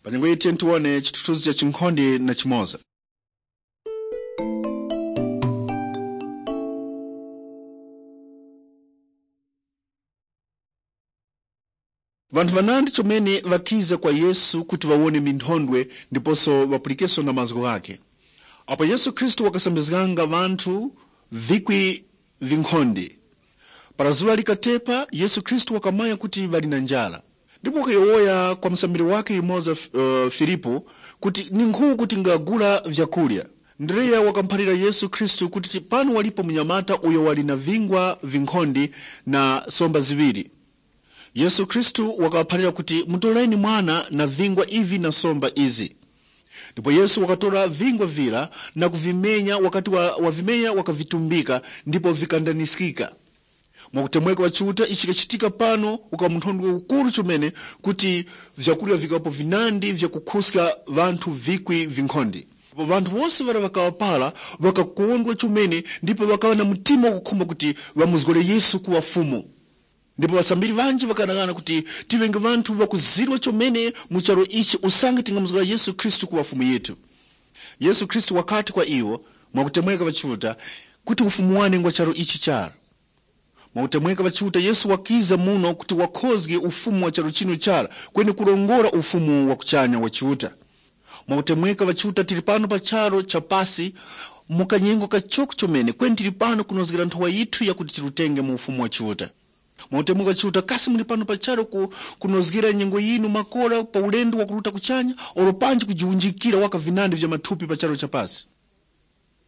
Panyengo iti ntuone chitutuzi cha chinkhonde na chimoza. Vantu vanandi chomene vakiza kwa Yesu kuti waone minthondwe ndiponso vapulikenso na maziko ake. Apo Yesu Kristu wakasambizganga vantu vikwi vinkhonde. Parazuwa likatepa Yesu Kristu wakamaya kuti vali na njala. Ndipo kayowoya kwa msambiri wake imoza Filipo kuti ninkhu kuti ngagula vyakulya. Ndireya wakamphalira Yesu Kristu kuti pano walipo mnyamata uyo wali na vingwa vinkhonde na somba ziwiri. Yesu Kristu wakawaphalira kuti mutoleni mwana na vingwa ivi na somba izi. Ndipo Yesu wakatola vingwa vira na kuvimenya, wakati wavimenya wakavitumbika ndipo vikandanisikika. Mwakutemweka wachiuta ichikachitika pano ukamunthondwe ukulu chomene kuti vyakulya vikapo vinandi vyakukhuska vantu vikwi vinkhonde. Vantu wose vara wakawapala wakakondwa chomene ndipo wakawa na mtima wakukhumba kuti vamuzgole Yesu kuwa fumu. Ndipo wasambiri vanji wakanangana kuti tivenge vantu vakuzirwa chomene mucharo ichi usange tingamuzgola Yesu Kristu kuwa fumu yetu. Yesu Kristu wakati kwa iwo mwakutemweka wachiuta kuti ufumu wane ngwa charo ichi chara. Mwakutemweka wachiuta Yesu wakiza muno kuti wakhozge ufumu wa charo chino chara kweni kulongora ufumu wa kuchanya wachiuta. Mwakutemweka wachiuta tilipano pa charo chapasi mukanyengo kachoko chomene kweni tilipano kunozgira nthowa yithu ya kuti tilutenge mu ufumu wa chiuta. Mwakutemweka wachiuta kasi mulipano pa charo kunozgira nyengo yinu makola pa ulendo wakuruta kuchanya oro panji kujiunjikira waka vinandi vya mathupi pa charo chapasi.